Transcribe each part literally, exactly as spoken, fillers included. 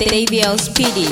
Davio Speedy.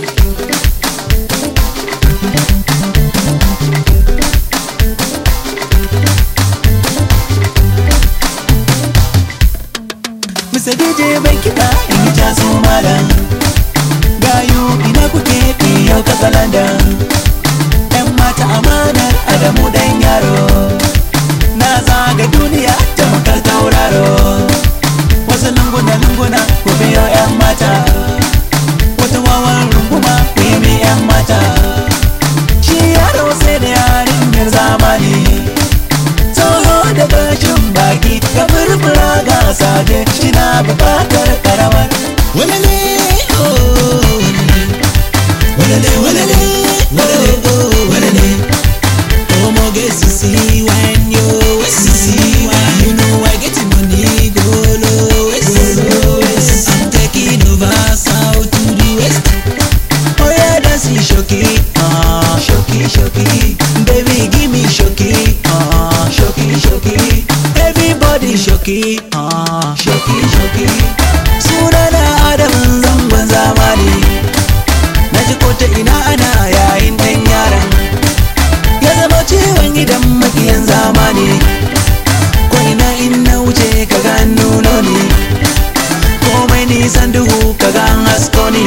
Mr. D J bai kiɗa in yi taso malam. Gayu ina kuke yau ta kalanda. Yan mata amanar Adamu dan yaro. Na zaga duniya ta makar tauraro. Wasu lunguna-lunguna ku biyo yan mata. Wata wawan runguma ku yi mi yan mata. Shi yaro sai da yarinyar zamani. Tsoho da gashin baki ga furfura ga sade. Shi na bukatar karamar walale oh walale walale walale oh walale oh mo get to see when you see when you know I get money go low west. I'm taking over south to the west. Oh yeah, dancing shoki ah shoki shoki baby give me shoki ah shoki shoki everybody shoki ah shoki shoki sunana Adamu zangon zamani naji ko ta ina ana yayin dan yaran ya zama ciwon gidan makiyan zamani ko ina in na wuce ka ga nuno ne komai nisan duhu ka ga hasko ne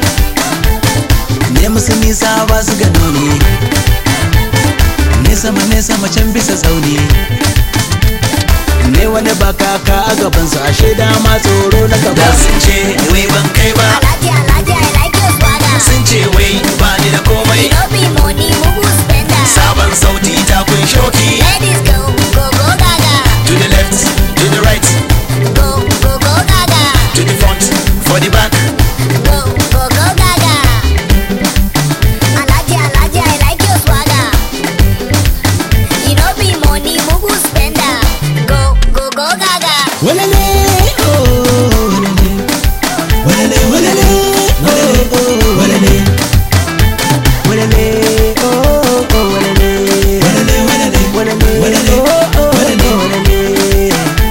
ne musu nisa ba su gano ne nesa ma nesa macen bisa tsauni ne wani baka ka a gabansu ashe dama tsoro na gaba. Sun ce wai ban kai ba, Alhaji Alhaji I like your swagger. sun ce wai ba ni da komai. No be money mugu spender. Sabon sauti ta kun shoki. Ladies go go go gaga. To the left, to the right, Go go go gaga. to the front, for the back. Go go go gaga. Alhaji Alhaji I like your swagger. You no be money mugu spender. Go go go gaga. Walale oh walale walale walale oh walale walale oh oh walale walale walale walale oh oh walale walale.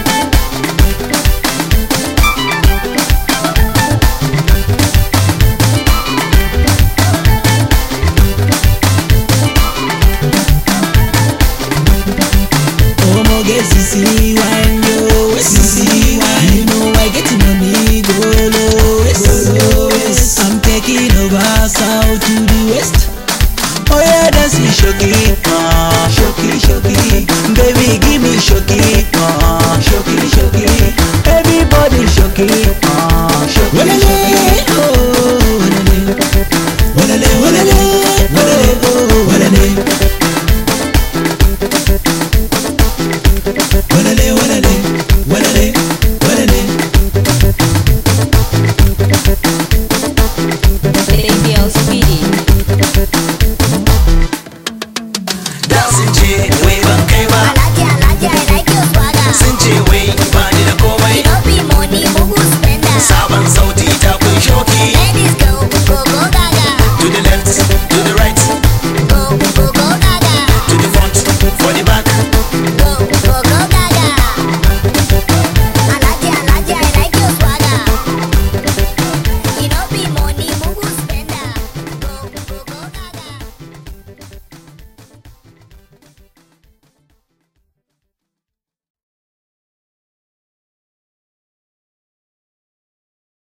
Oh mo get to see when you see when you know I get money go low west. I'm taking over south to the west. Oh yeah, dancing shoki ah shoki shoki baby give me shoki ah shoki shoki everybody shoki ah shoki shoki